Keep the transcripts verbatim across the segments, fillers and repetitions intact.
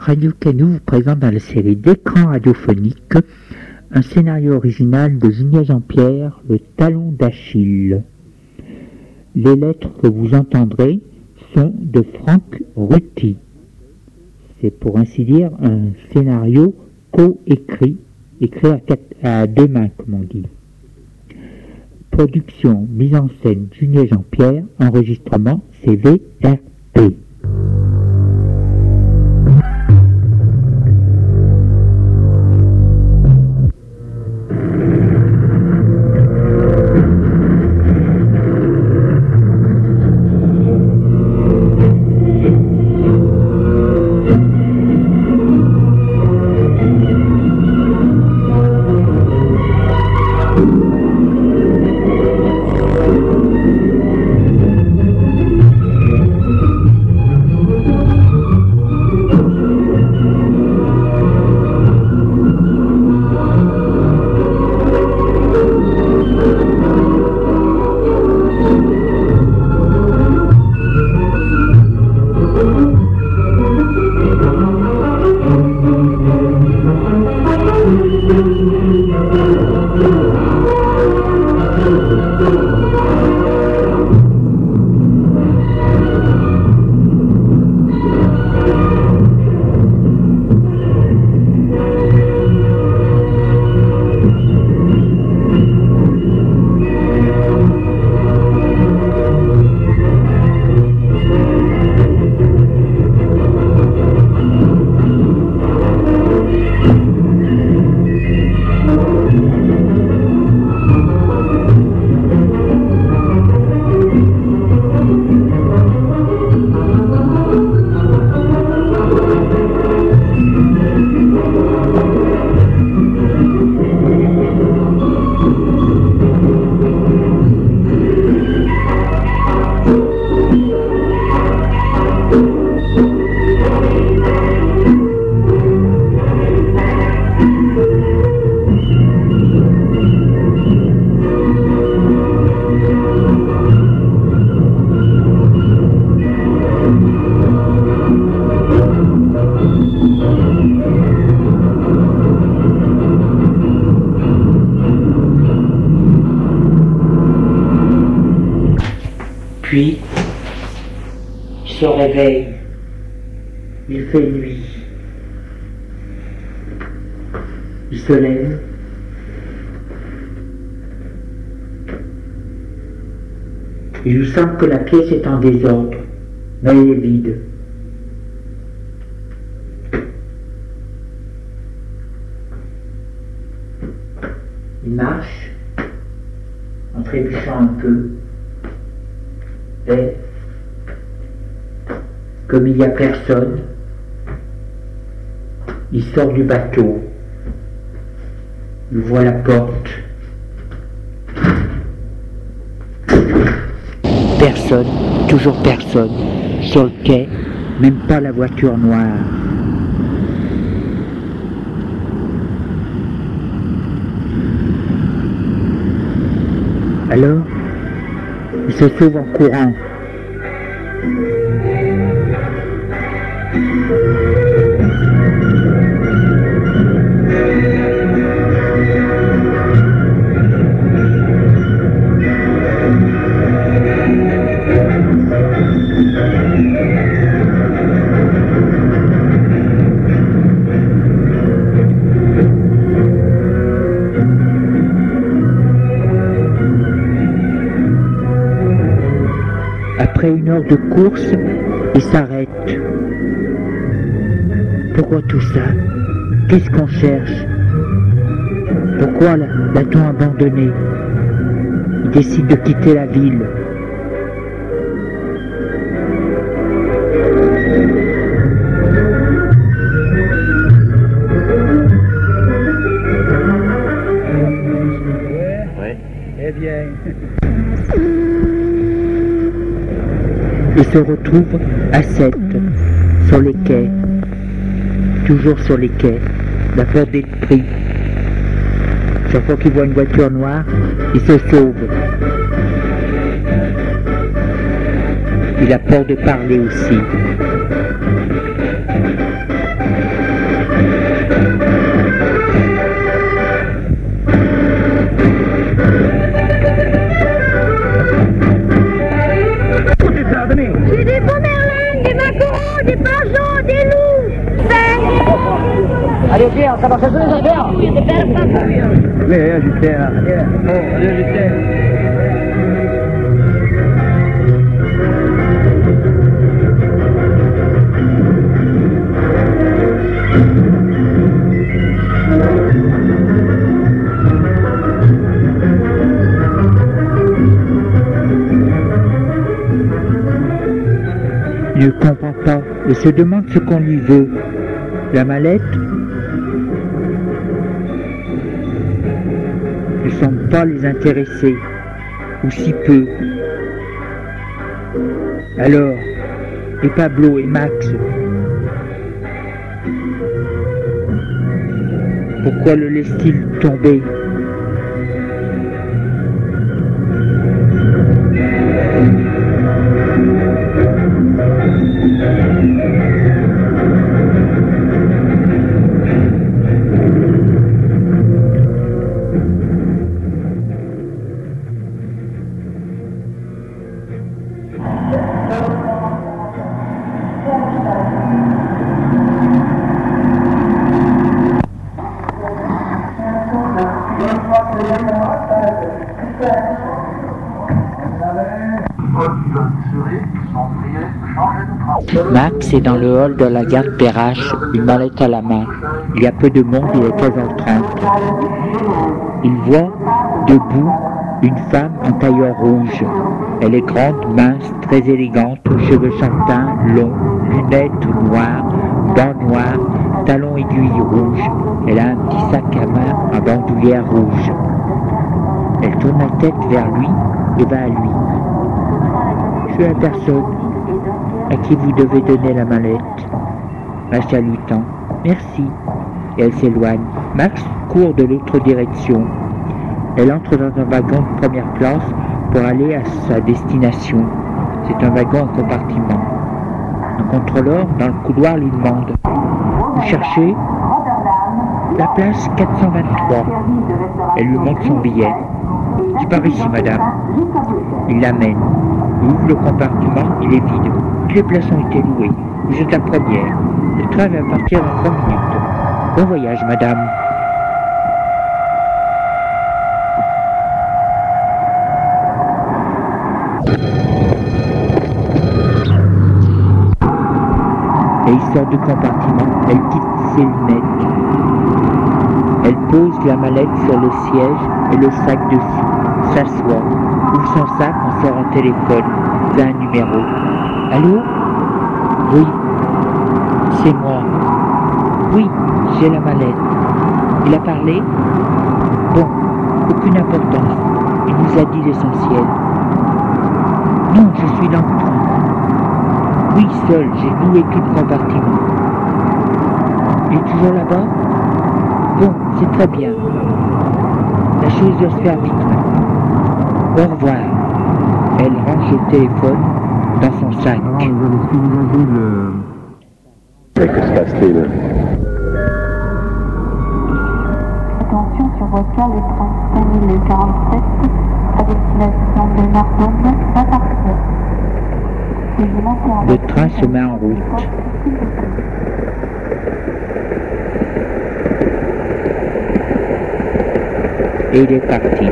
Radio Canou vous présente dans la série d'écrans radiophoniques un scénario original de Julien Jean-Pierre, Le Talon d'Achille. Les lettres que vous entendrez sont de Franck Ruti. C'est pour ainsi dire un scénario co-écrit, écrit à, quatre, à deux mains, comme on dit. Production, mise en scène, Julien Jean-Pierre, enregistrement C V R P. Puis, il se réveille, il fait nuit, il se lève, il lui semble que la pièce est en désordre, mais elle est vide. Il marche, en trébuchant un peu, et, comme il n'y a personne, il sort du bateau, il voit la porte. Personne, toujours personne, sur le quai, même pas la voiture noire. Alors, il se sauve en courant. Après une heure de course, il s'arrête. Pourquoi tout ça? Qu'est-ce qu'on cherche? Pourquoi l'a-t-on abandonné? Il décide de quitter la ville. Ouais, eh bien. Il se retrouve à Sète, sur les quais, toujours sur les quais, la porte des prix. Chaque fois qu'il voit une voiture noire, il se sauve. Il a peur de parler aussi. coraux, des pigeons, des loups. Allez, Pierre, ça va chercher les affaires. Oui, ajustez là. Oh, allez, ajustez. Il ne comprend pas et se demande ce qu'on lui veut. La mallette ne semble pas les intéresser, ou si peu. Alors, et Pablo et Max, pourquoi le laisse-t-il tomber ? Max est dans le hall de la gare Perrache, une mallette à la main. Il y a peu de monde, il est treize heures trente. Il voit debout une femme en tailleur rouge. Elle est grande, mince, très élégante, cheveux châtains, longs, lunettes noires, dents noires, talons aiguilles rouges. Elle a un petit sac à main en bandoulière rouge. Elle tourne la tête vers lui et va à lui. Je suis la personne à qui vous devez donner la mallette. La salutant. Merci. Et elle s'éloigne. Max court de l'autre direction. Elle entre dans un wagon de première classe pour aller à sa destination. C'est un wagon en compartiment. Un contrôleur dans le couloir lui demande: vous cherchez la place quatre cent vingt-trois. Elle lui montre son billet. C'est par ici, madame. Il l'amène. Il ouvre le compartiment, il est vide. Toutes les places ont été louées. Vous êtes la première. Le train va partir dans trois minutes. Bon voyage, madame. Et il sort du compartiment. Elle quitte ses lunettes. Elle pose la mallette sur le siège et le sac dessus, s'assoit, ouvre son sac en sort un téléphone, fait un numéro. Allô? Oui, c'est moi. Oui, j'ai la mallette. Il a parlé? Bon, aucune importance. Il nous a dit l'essentiel. Non, je suis dans le train. Oui, seul, j'ai loué tout le compartiment. Il est toujours là-bas? Bon, c'est très bien. La chose doit se faire vite maintenant. Au revoir. Elle range le téléphone dans son sac. Alors, est-ce que vous avez le... Mais que se passe-t-il? Attention sur votre carte, le train cinq mille quarante-sept à destination de Narbonne va partir. Le train se met en route. Et il est parti.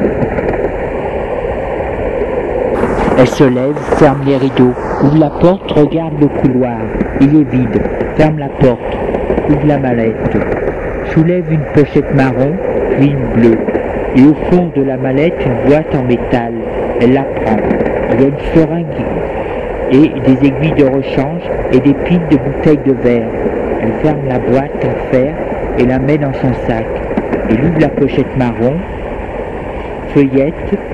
Elle se lève, ferme les rideaux, ouvre la porte, regarde le couloir. Il est vide. Ferme la porte, ouvre la mallette. Soulève une pochette marron, puis une bleue. Et au fond de la mallette, une boîte en métal. Elle la prend. Il y a une seringue et des aiguilles de rechange et des piles de bouteilles de verre. Elle ferme la boîte en fer et la met dans son sac. Elle ouvre la pochette marron, feuillette,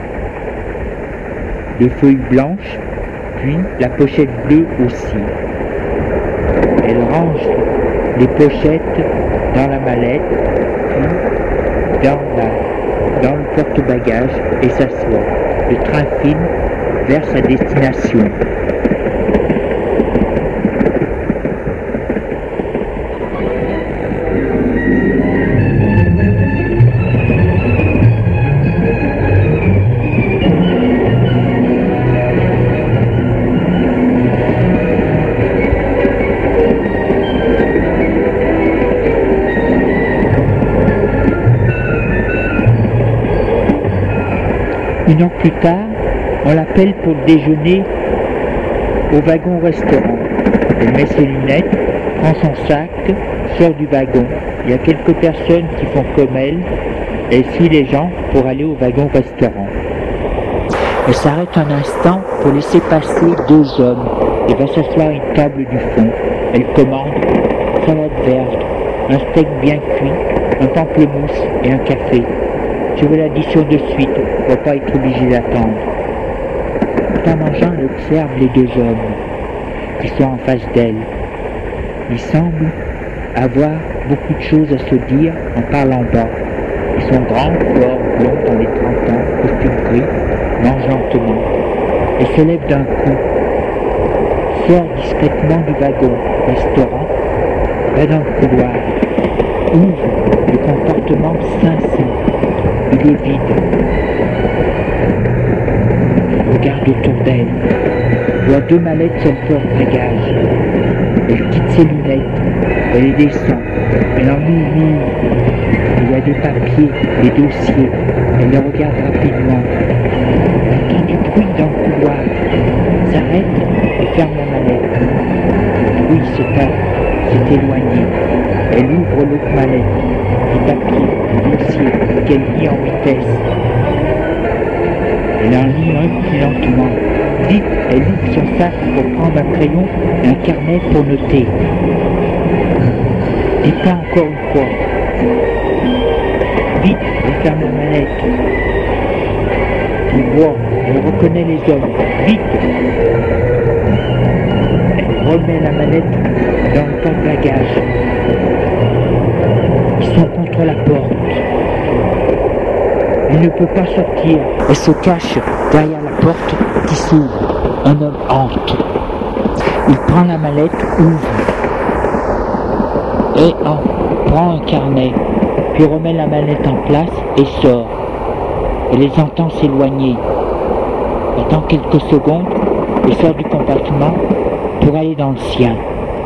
les feuilles blanches, puis la pochette bleue aussi. Elle range les pochettes dans la mallette, puis dans, la, dans le porte-bagages et s'assoit. Le train file vers sa destination. Une heure plus tard, on l'appelle pour le déjeuner au wagon-restaurant. Elle met ses lunettes, prend son sac, sort du wagon. Il y a quelques personnes qui font comme elle. Elle suit les gens pour aller au wagon-restaurant. Elle s'arrête un instant pour laisser passer deux hommes et va s'asseoir à une table du fond. Elle commande salade verte, un steak bien cuit, un pamplemousse et un café. Je veux l'addition de suite pour pas être obligé d'attendre. Tout en mangeant, elle observe les deux hommes qui sont en face d'elle. Ils semblent avoir beaucoup de choses à se dire en parlant bas. Ils sont grands, forts, blonds dans les trente ans, costume gris, mangent lentement. Elle se lève d'un coup, sort discrètement du wagon-restaurant, va dans le couloir, ouvre le comportement sincère. Il est vide. Elle regarde autour d'elle, voit deux mallettes sur le porte-bagages. Elle quitte ses lunettes, elle les descend, elle en ouvre une. Il y a des papiers, des dossiers, elle les regarde rapidement. Elle entend du bruit dans le couloir, s'arrête et ferme la mallette. Le bruit se tape, s'est éloigné. Elle ouvre l'autre mallette, des papiers, des dossiers qu'elle lit en vitesse. Elle en lit un plus lentement. Vite, elle ouvre son sac pour prendre un crayon et un carnet pour noter. Et pas encore une fois. Vite, elle ferme la mallette. Elle voit, elle reconnaît les hommes. Vite. Elle remet la mallette dans le porte-bagages. Ils sont contre la porte. Elle ne peut pas sortir. Elle se cache derrière la porte qui s'ouvre. Un homme entre. Il prend la mallette, ouvre. Et en prend un carnet. Puis remet la mallette en place et sort. Elle les entend s'éloigner. Attend quelques secondes et sort du compartiment pour aller dans le sien.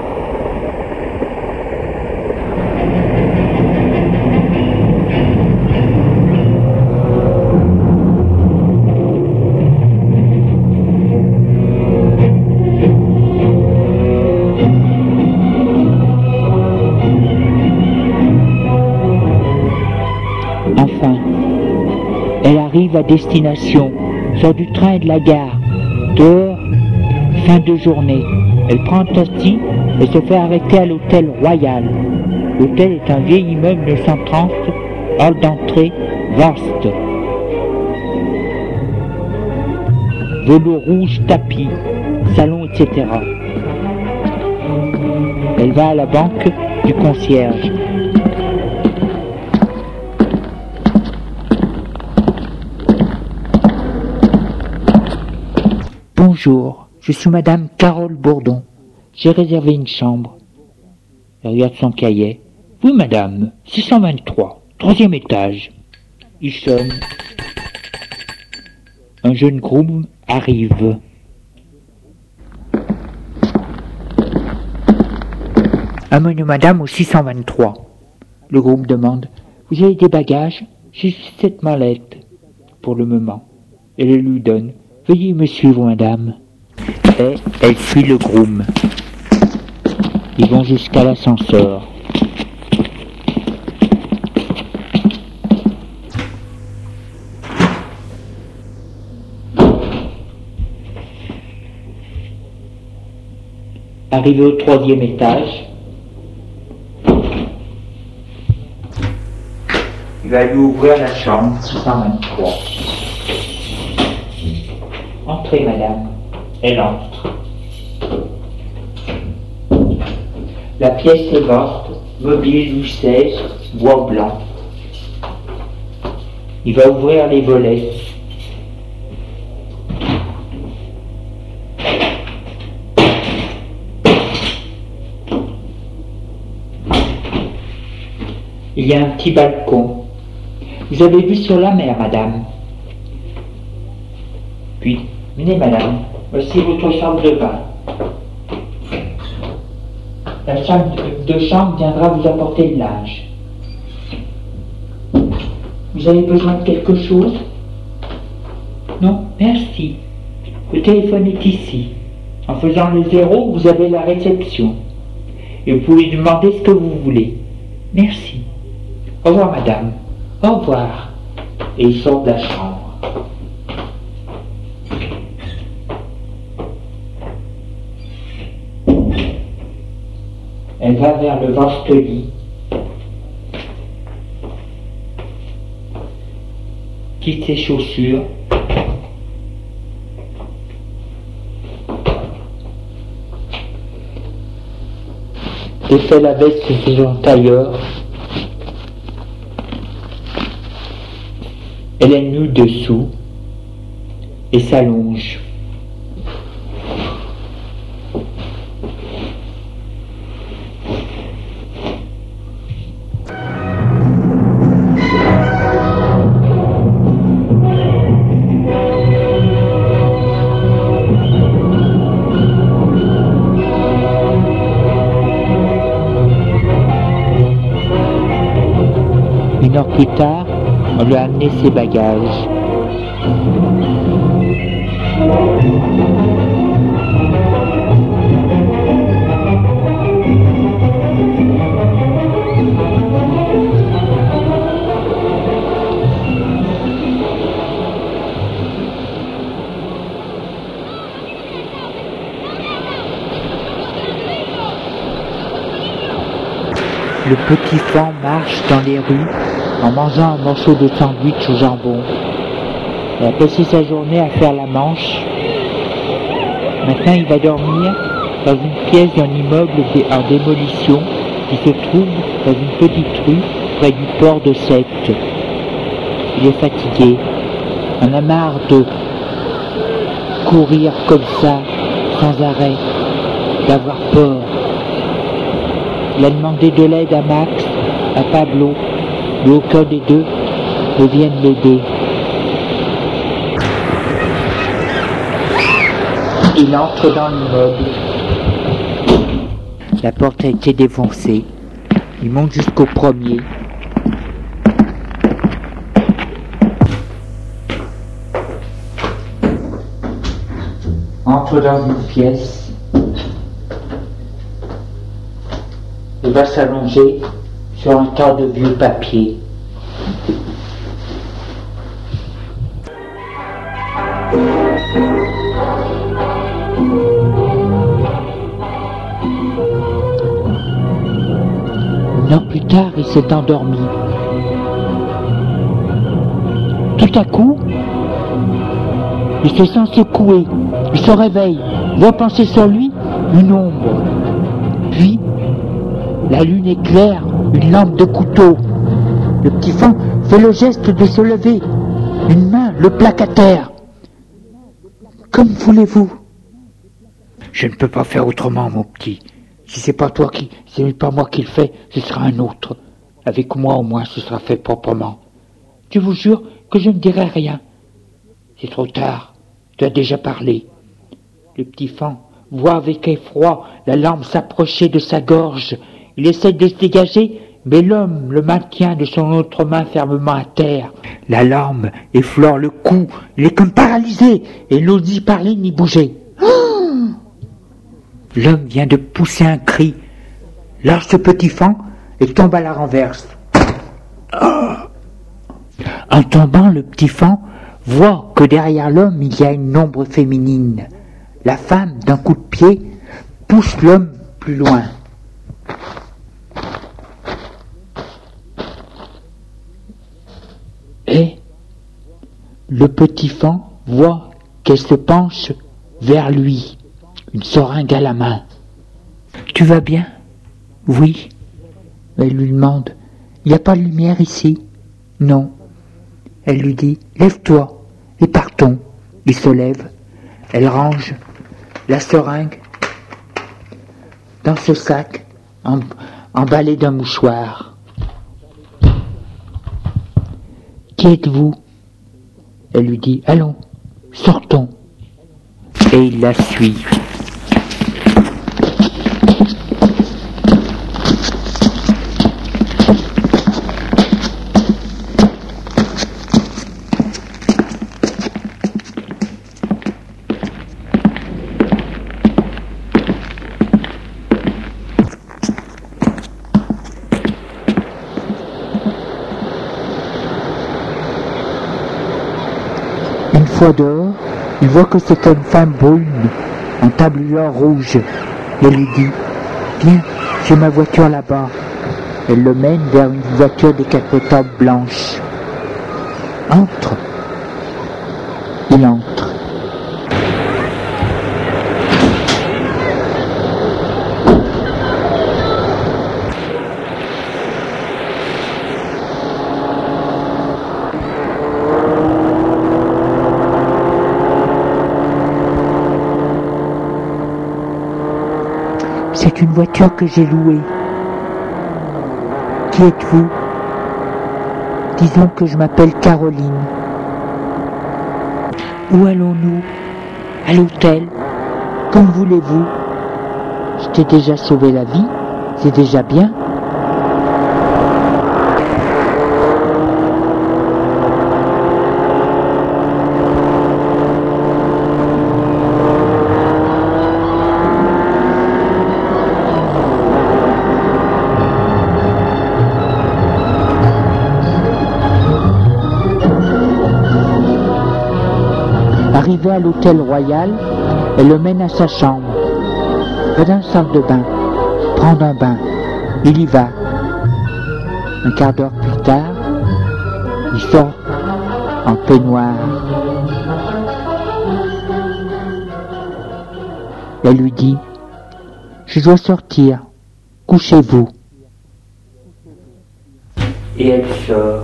Enfin, elle arrive à destination, sort du train et de la gare. Dehors, fin de journée. Elle prend un taxi et se fait arrêter à l'hôtel Royal. L'hôtel est un vieil immeuble de cent trente, hall d'entrée, vaste. Velours rouge, tapis, salon, et cetera. Elle va à la banque du concierge. Bonjour, je suis Madame Carole Bourdon. J'ai réservé une chambre. Elle regarde son cahier. Oui, madame, six cent vingt-trois, troisième étage. Il sonne. Un jeune groom arrive. Amenez madame au six cent vingt-trois. Le groom demande. Vous avez des bagages? J'ai juste cette mallette. Pour le moment. Elle le lui donne. Veuillez me suivre, madame. Et elle suit le groom. Ils vont jusqu'à l'ascenseur. Arrivé au troisième étage, il va lui ouvrir la chambre six cent vingt-trois. Entrez, madame. Elle entre. La pièce est morte, mobilier Louis seize, bois blanc. Il va ouvrir les volets. Il y a un petit balcon. Vous avez vu sur la mer, madame? Puis, venez, madame, voici votre chambre de bain. La chambre de chambre viendra vous apporter le linge. Vous avez besoin de quelque chose? Non, merci. Le téléphone est ici. En faisant le zéro, vous avez la réception. Et vous pouvez demander ce que vous voulez. Merci. Au revoir, madame. Au revoir. Et il sort de la chambre. Elle va vers le vaste lit. Quitte ses chaussures. Défait la veste de son tailleur. Elle est nue dessous et s'allonge. Une heure plus tard, on lui a amené ses bagages. Le petit Fan marche dans les rues en mangeant un morceau de sandwich au jambon. Il a passé sa journée à faire la manche. Maintenant, il va dormir dans une pièce d'un immeuble en démolition qui se trouve dans une petite rue près du port de Sète. Il est fatigué. On a marre de courir comme ça, sans arrêt, d'avoir peur. Il a demandé de l'aide à Max, à Pablo, mais aucun des deux ne vient l'aider. Il entre dans l'immeuble. La porte a été défoncée. Il monte jusqu'au premier. Entre dans une pièce. Il va s'allonger sur un tas de vieux papiers. Une heure plus tard, il s'est endormi. Tout à coup, il se sent secouer. Il se réveille, voit penser sur lui une ombre. Puis, la lune éclaire une lampe de couteau. Le petit Fan fait le geste de se lever. Une main le plaque à terre. Comme voulez-vous? Je ne peux pas faire autrement, mon petit. Si c'est pas toi qui, si c'est pas moi qui le fais, ce sera un autre. Avec moi, au moins, ce sera fait proprement. Je vous jure que je ne dirai rien. C'est trop tard. Tu as déjà parlé. Le petit Fan voit avec effroi la lampe s'approcher de sa gorge. Il essaie de se dégager, mais l'homme le maintient de son autre main fermement à terre. La larme effleure le cou, il est comme paralysé, et n'ose y parler ni bouger. Oh! L'homme vient de pousser un cri, lâche ce petit Fan et tombe à la renverse. Oh! En tombant, le petit Fan voit que derrière l'homme il y a une ombre féminine. La femme, d'un coup de pied, pousse l'homme plus loin. Et le petit Fan voit qu'elle se penche vers lui, une seringue à la main. « Tu vas bien ?»« Oui. » Elle lui demande. « Il n'y a pas de lumière ici ?»« Non. » Elle lui dit « Lève-toi et partons. » Il se lève. Elle range la seringue dans ce sac emballé d'un mouchoir. « Qui êtes-vous » Elle lui dit « Allons, sortons. » Et il la suit. fois dehors, il voit que c'est une femme brune, en tablier rouge, et lui dit « Viens, j'ai ma voiture là-bas ». Elle le mène vers une voiture décapotable blanche. « Entre !» Il entre. C'est une voiture que j'ai louée. Qui êtes-vous? Disons que je m'appelle Caroline. Où allons-nous? À l'hôtel. Comme voulez-vous. Je t'ai déjà sauvé la vie, c'est déjà bien. Arrivé à l'hôtel Royal, elle le mène à sa chambre. Va dans la salle de bain, prendre un bain. Il y va. Un quart d'heure plus tard, il sort en peignoir. Elle lui dit « Je dois sortir, couchez-vous ». Et elle sort.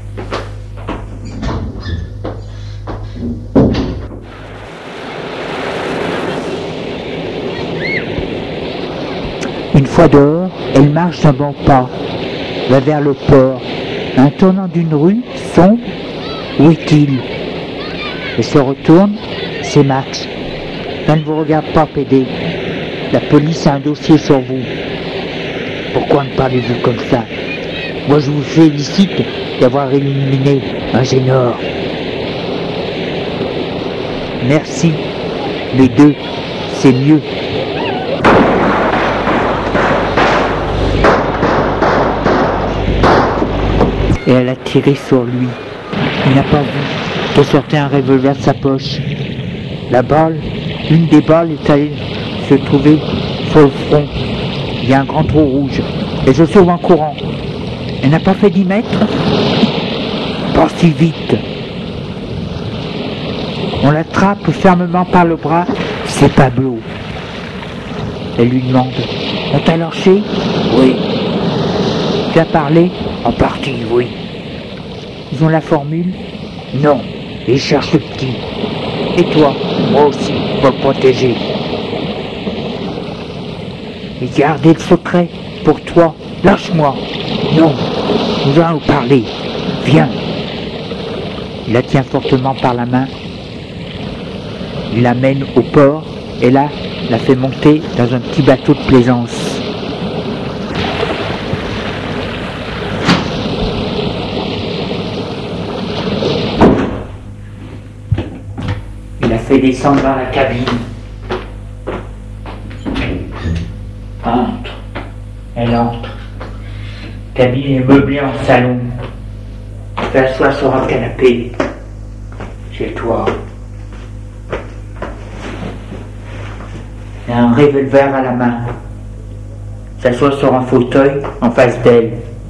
Une fois dehors, elle marche d'un bon pas, va vers le port. En tournant d'une rue sombre, où est-il? Elle se retourne, c'est Max. Ça ne vous regarde pas, Pédé. La police a un dossier sur vous. Pourquoi me parlez-vous comme ça? Moi, je vous félicite d'avoir éliminé un Génor. Merci, les deux, c'est mieux. Et elle a tiré sur lui. Il n'a pas vu qu'elle sortait un revolver de sa poche. La balle, une des balles est allée se trouver sur le front. Il y a un grand trou rouge. Elle se sauve en courant. Elle n'a pas fait dix mètres. Pas si vite. On l'attrape fermement par le bras. C'est Pablo. Elle lui demande « On t'a lâché ?»« Oui. » « Tu as parlé ?»« En partie, oui. » Ils ont la formule ? Non. Ils cherchent le petit. Et toi ? Moi aussi, pour le protéger. Et garder le secret pour toi. Lâche-moi. Non. Nous allons parler. Viens. Il la tient fortement par la main. Il l'amène au port et là, la fait monter dans un petit bateau de plaisance. Il la fait descendre dans la cabine. Entre. Elle entre. La cabine est meublée en salon. Elle s'assoit sur un canapé. Chez toi. Il a un revolver à la main. S'assoit sur un fauteuil en face d'elle.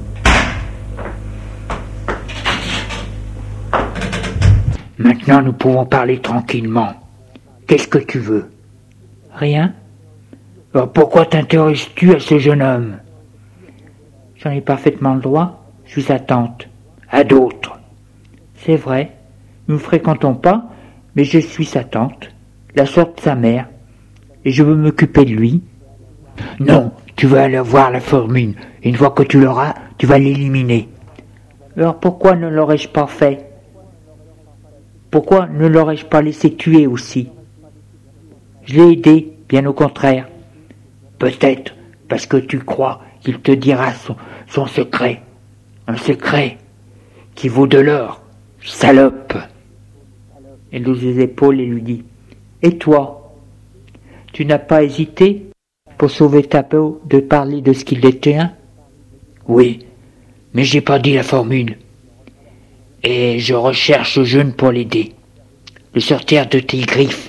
Maintenant, nous pouvons parler tranquillement. Qu'est-ce que tu veux? Rien? Alors pourquoi t'intéresses-tu à ce jeune homme? J'en ai parfaitement le droit. Je suis sa tante. À d'autres. C'est vrai. Nous ne fréquentons pas, mais je suis sa tante, la sœur de sa mère. Et je veux m'occuper de lui. Non, tu vas aller voir la formule. Et une fois que tu l'auras, tu vas l'éliminer. Alors pourquoi ne l'aurais-je pas fait? Pourquoi ne l'aurais-je pas laissé tuer aussi? Je l'ai aidé, bien au contraire. Peut-être parce que tu crois qu'il te dira son, son secret. Un secret qui vaut de l'or, salope. Elle hausse les épaules et lui dit « Et toi? Tu n'as pas hésité pour sauver ta peau de parler de ce qu'il était un? » Oui, mais j'ai pas dit la formule. Et je recherche le jeune pour l'aider. de sortir de tes griffes.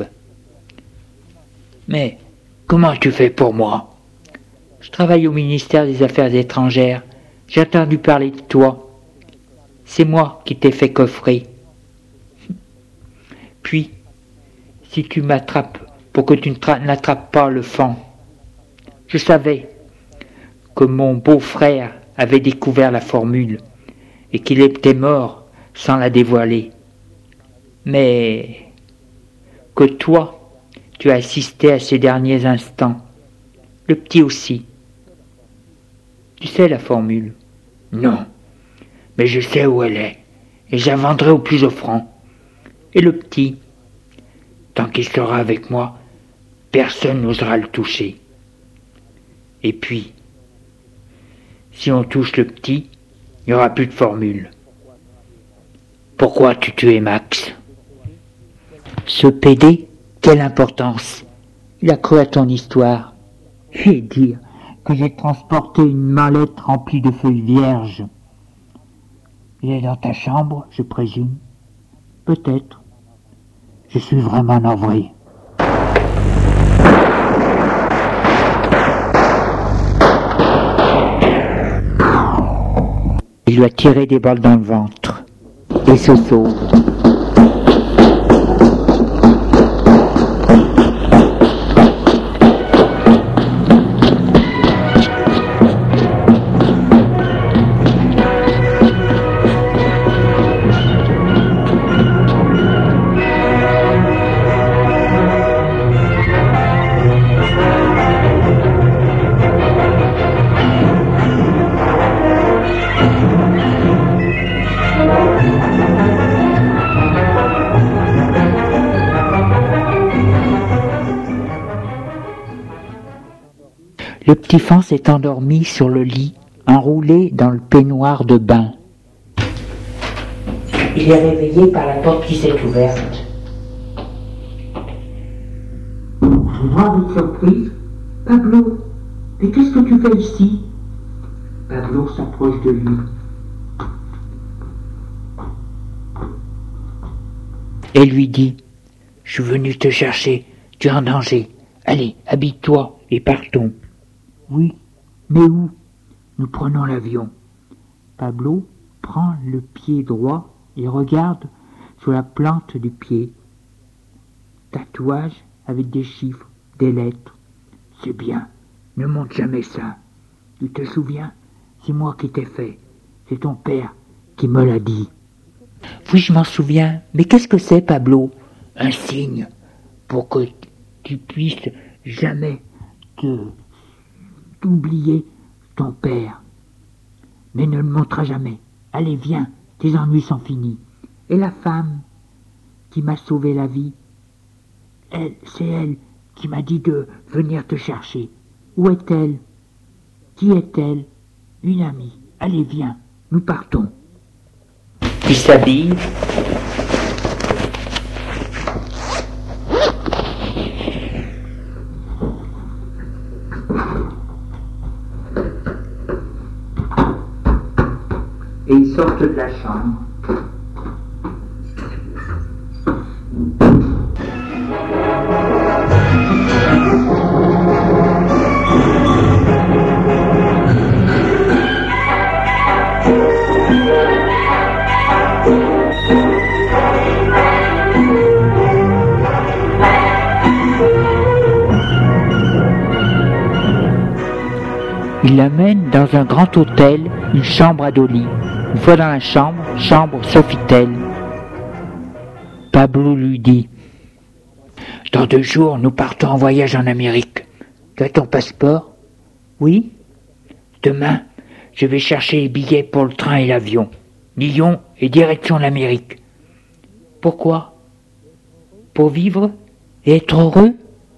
Mais comment tu fais pour moi? Je travaille au ministère des Affaires étrangères. J'ai entendu parler de toi. C'est moi qui t'ai fait coffrer. Puis, si tu m'attrapes pour que tu n'attrapes pas le fan, je savais que mon beau-frère avait découvert la formule et qu'il était mort sans la dévoiler. Mais que toi, tu as assisté à ces derniers instants. Le petit aussi. Tu sais la formule? Non, mais je sais où elle est, et je la vendrai au plus offrant. Et le petit, tant qu'il sera avec moi, personne n'osera le toucher. Et puis, si on touche le petit, il n'y aura plus de formule. Pourquoi tu tuais Max? Ce pédé, quelle importance? Il a cru à ton histoire. Et dire que j'ai transporté une mallette remplie de feuilles vierges. Il est dans ta chambre, je présume. Peut-être. Je suis vraiment navré. Il lui a tiré des balles dans le ventre et se sauve. Le petit fan s'est endormi sur le lit, enroulé dans le peignoir de bain. Il est réveillé par la porte qui s'est ouverte. Je vois avec surprise. Pablo, mais qu'est-ce que tu fais ici? Pablo s'approche de lui. Et lui dit, je suis venu te chercher, tu es en danger. Allez, habille-toi et partons. Oui, mais où? Nous prenons l'avion. Pablo prend le pied droit et regarde sur la plante du pied. Tatouage avec des chiffres, des lettres. C'est bien, ne montre jamais ça. Tu te souviens? C'est moi qui t'ai fait. C'est ton père qui me l'a dit. Oui, je m'en souviens. Mais qu'est-ce que c'est, Pablo? Un signe pour que tu puisses jamais te... t'oublier ton père. Mais ne le montrera jamais. Allez, viens, tes ennuis sont finis. Et la femme qui m'a sauvé la vie, elle, c'est elle qui m'a dit de venir te chercher. Où est-elle? Qui est-elle? Une amie. Allez, viens, nous partons. Il s'habille. Et ils sortent de la chambre. Il l'amène dans un grand hôtel, une chambre à deux lits. Une fois dans la chambre, chambre Sofitel. Pablo lui dit, « Dans deux jours, nous partons en voyage en Amérique. Tu as ton passeport? Oui. Demain, je vais chercher les billets pour le train et l'avion. Lyon et direction l'Amérique. Pourquoi? Pour vivre et être heureux? »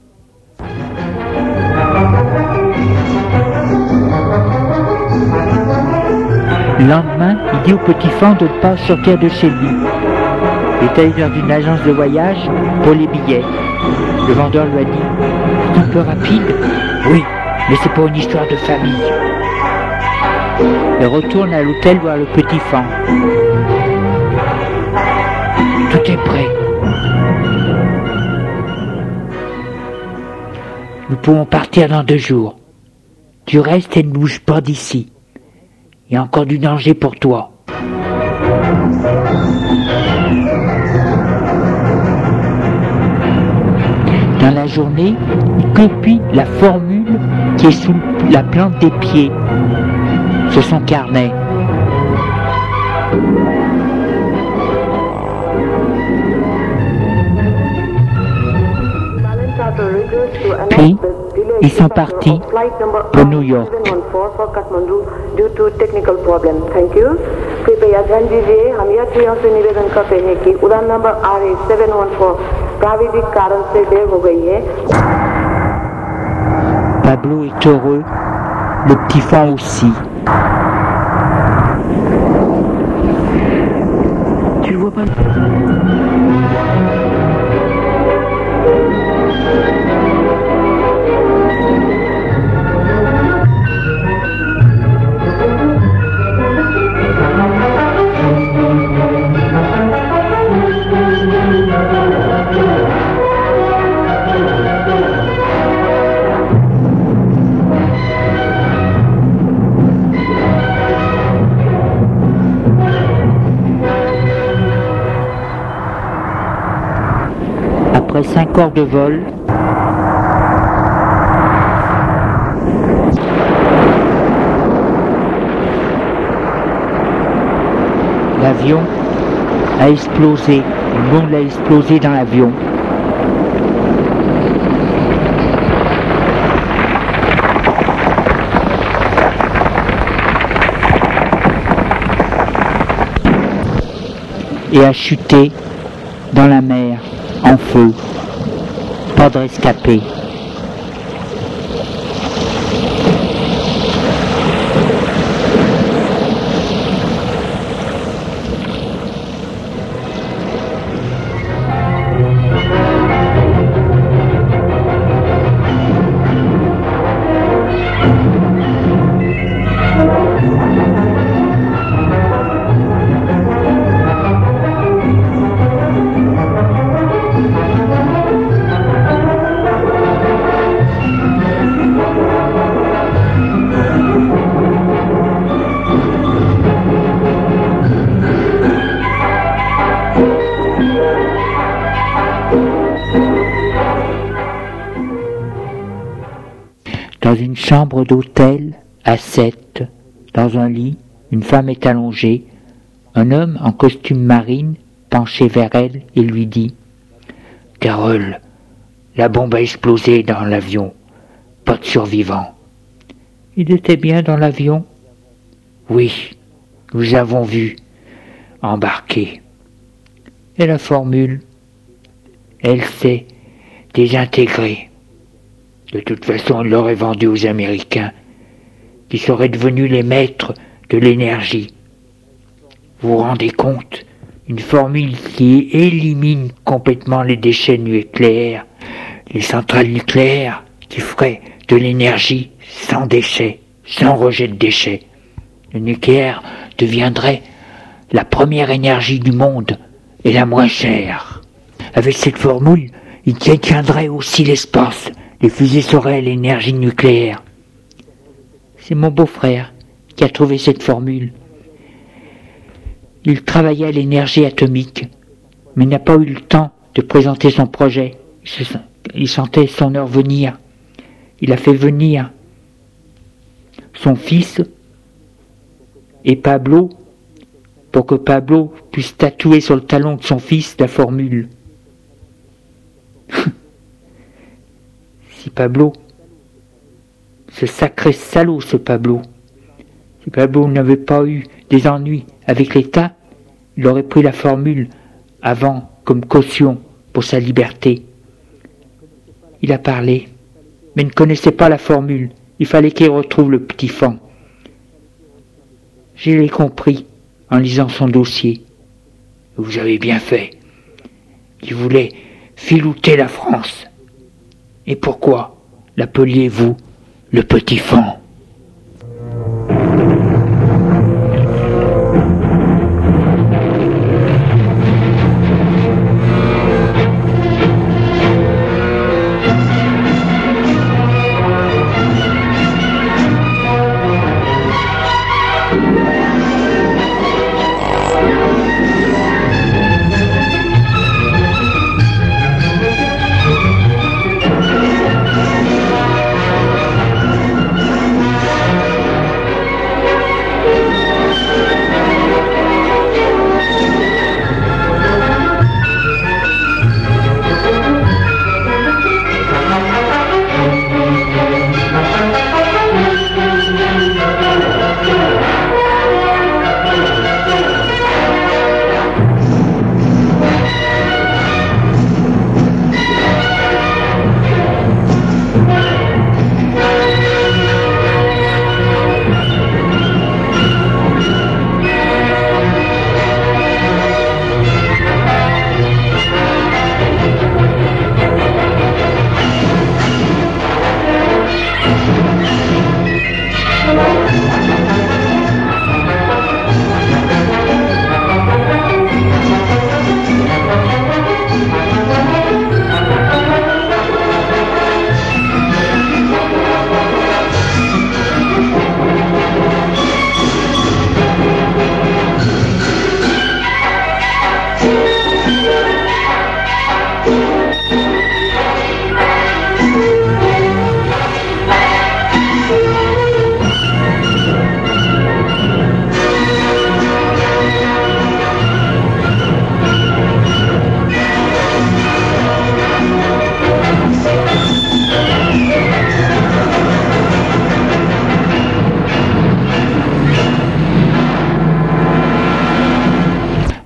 Le lendemain, il dit au petit fan de ne pas sortir de chez lui. Il est allé dans une agence de voyage pour les billets. Le vendeur lui a dit, « C'est un peu rapide? » Oui, mais c'est pour une histoire de famille. Il retourne à l'hôtel voir le petit fan. Tout est prêt. Nous pouvons partir dans deux jours. Tu restes et ne bouge pas d'ici. Il y a encore du danger pour toi. Dans la journée, il copie la formule qui est sous la plante des pieds sur son carnet. Puis, ils sont partis pour New York. Pablo est heureux, le petit fan aussi. Tu le vois pas? Après cinq heures de vol, l'avion a explosé. Une bombe a explosé dans l'avion. Et a chuté dans la mer, en feu. Pas de rescapé. Dans une chambre d'hôtel, à sept, dans un lit, une femme est allongée. Un homme en costume marine, penché vers elle, et lui dit « Carole, la bombe a explosé dans l'avion. Pas de survivants. » « Il était bien dans l'avion ?»« Oui, nous avons vu. Embarqué. » Et la formule, elle s'est désintégrée. De toute façon, elle l'aurait vendue aux Américains, qui seraient devenus les maîtres de l'énergie. Vous vous rendez compte? Une formule qui élimine complètement les déchets nucléaires, les centrales nucléaires, qui ferait de l'énergie sans déchets, sans rejet de déchets. Le nucléaire deviendrait la première énergie du monde et la moins chère. Avec cette formule, il détiendrait aussi l'espace. Les fusées seraient l'énergie nucléaire. C'est mon beau-frère qui a trouvé cette formule. Il travaillait à l'énergie atomique, mais n'a pas eu le temps de présenter son projet. Il sentait son heure venir. Il a fait venir son fils et Pablo pour que Pablo puisse tatouer sur le talon de son fils la formule. Si Pablo, ce sacré salaud ce Pablo, si Pablo n'avait pas eu des ennuis avec l'État, il aurait pris la formule avant comme caution pour sa liberté. Il a parlé, mais ne connaissait pas la formule. Il fallait qu'il retrouve le petit fan. Je l'ai compris en lisant son dossier. Vous avez bien fait. Il voulait filouter la France. Et pourquoi l'appeliez-vous le petit fan ?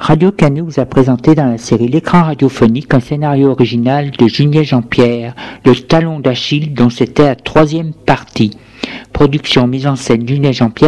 Radio Canu vous a présenté dans la série L'écran radiophonique un scénario original de Junier Jean-Pierre, Le talon d'Achille, dont c'était la troisième partie. Production mise en scène Junier Jean-Pierre.